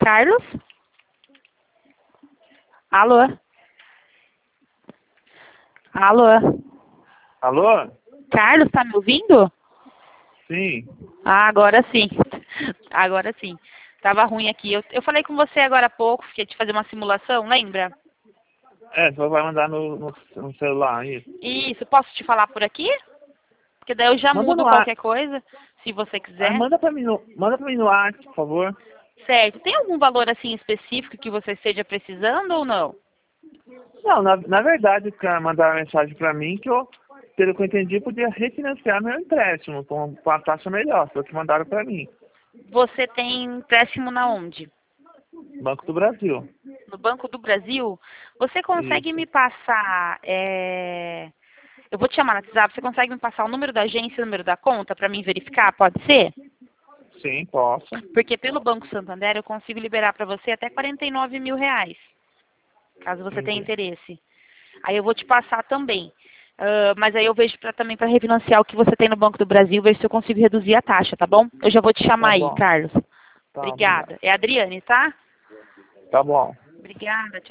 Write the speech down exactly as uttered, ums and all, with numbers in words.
Carlos? Alô? Alô? Alô? Carlos, tá me ouvindo? Sim. Ah, agora sim. Agora sim. Tava ruim aqui. Eu, eu falei com você agora há pouco, fiquei de fazer uma simulação, lembra? É, você vai mandar no, no, no celular aí. Isso, posso te falar por aqui? Porque daí eu já Manda mudo no ar. qualquer coisa, se você Ah, quiser. manda pra mim no, manda pra mim no ar, por favor. Certo. Tem algum valor assim específico que você esteja precisando ou não? Não, na, na verdade, cara, mandaram mensagem pra mim que eu, pelo que eu entendi, podia refinanciar meu empréstimo com, com a taxa melhor. Foi o que mandaram pra mim. Você tem empréstimo na onde? Banco do Brasil. No Banco do Brasil? Você consegue Isso. me passar... é, Eu vou te chamar no WhatsApp, você consegue me passar o número da agência e o número da conta para mim verificar? Pode ser? Sim, posso. Porque pelo Banco Santander eu consigo liberar para você até quarenta e nove mil reais, caso você tenha Entendi. interesse. Aí eu vou te passar também. Ah, mas aí eu vejo pra, também para refinanciar o que você tem no Banco do Brasil, ver se eu consigo reduzir a taxa, tá bom? Eu já vou te Tá chamar aí, bom. Carlos. Tá, obrigado. Obrigada. É a Adriane, tá? Tá bom. Obrigada, tchau.